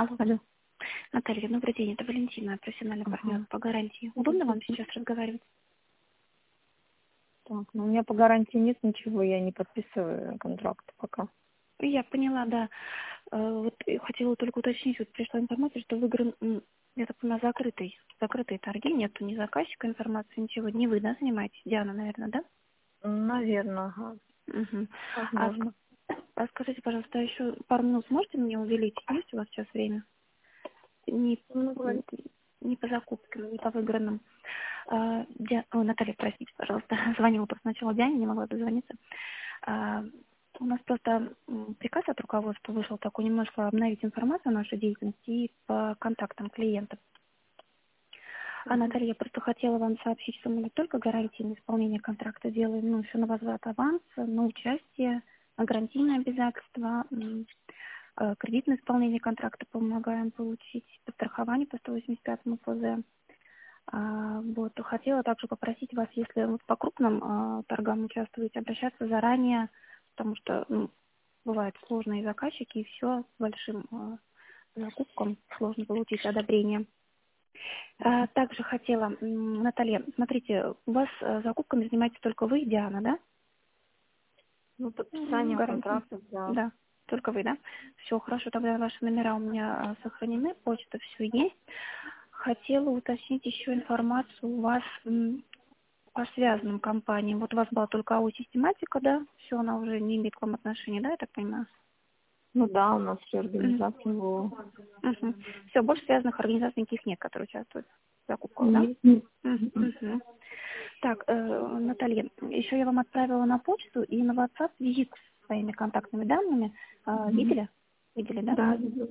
Алло. Алло. Наталья, добрый день. Это Валентина, профессиональный партнер Ага. по гарантии. Удобно вам сейчас разговаривать? Так, ну у меня по гарантии нет ничего, я не подписываю контракт пока. Я поняла, да. Вот хотела только уточнить, вот пришла информация, что выигран, я так понимаю, закрытые торги, нету ни заказчика информации, ничего. Не вы, да, занимаетесь? Диана, наверное, да? Наверное, ага. Угу. А, Возможно. а скажите, пожалуйста, еще пару минут сможете мне уделить? Есть у вас сейчас время? Не, Ну, говорит. не по закупкам, не по выигранным. Наталья, простите, пожалуйста, звонила просто сначала Диане, не могла дозвониться. А, У нас просто приказ от руководства вышел такой, немножко обновить информацию о нашей деятельности и по контактам клиентов. Наталья, я просто хотела вам сообщить, что мы не только гарантии на исполнение контракта делаем, но еще на возврат аванса, на участие, на гарантийные обязательства, кредитное исполнение контракта помогаем получить, по страхованию по 185 ФЗ. Вот, хотела также попросить вас, если вот по крупным торгам участвуете, обращаться заранее, потому что бывают сложные заказчики, и все с большим закупкам сложно получить одобрение. Также хотела, Наталья, смотрите, у вас закупками занимаетесь только вы и Диана, да? Ну, подписанием Гарантия. контракта, да. Да, только вы, да? Все, хорошо, тогда ваши номера у меня сохранены, почта все есть. Хотела уточнить еще информацию у вас по связанным компаниям. Вот у вас была только АО-систематика, да? Все, она уже не имеет к вам отношения, да, я так понимаю? Ну да, у нас все организации было. Все, больше связанных организаций никаких нет, которые участвуют в закупках, да? Нет, нет. Так, Наталья, еще я вам отправила на почту и на WhatsApp визит с своими контактными данными. Видели? Видели, да? Да, видела.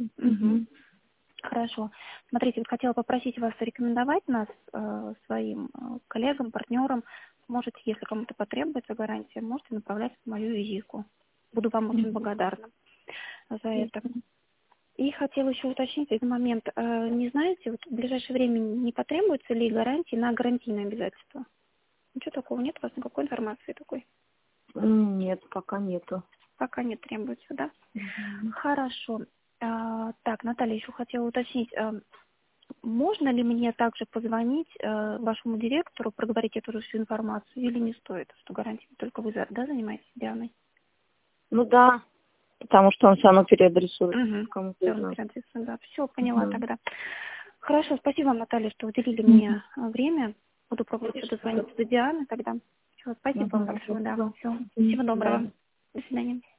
Хорошо. Смотрите, вот хотела попросить вас рекомендовать нас своим коллегам, партнерам. Можете, если кому-то потребуется гарантия, можете направлять мою визитку. Буду вам очень благодарна за это. И хотела еще уточнить один момент. Не знаете, вот в ближайшее время не потребуется ли гарантии на гарантийные обязательства? Ничего такого нет у вас, никакой информации такой? Нет, пока нету. Пока не требуется, да? Хорошо. Так, Наталья, еще хотела уточнить. Можно ли мне также позвонить вашему директору, проговорить эту же всю информацию, или не стоит, что гарантии только вы, да, занимаетесь, Дианой? Ну да, потому что он все равно переадресует кому-то Все, из нас. да. Все, поняла тогда. Хорошо, спасибо вам, Наталья, что уделили мне время. Буду пробовать еще дозвониться до Дианы тогда. Все, спасибо вам большое, да. Все, всего доброго. До свидания.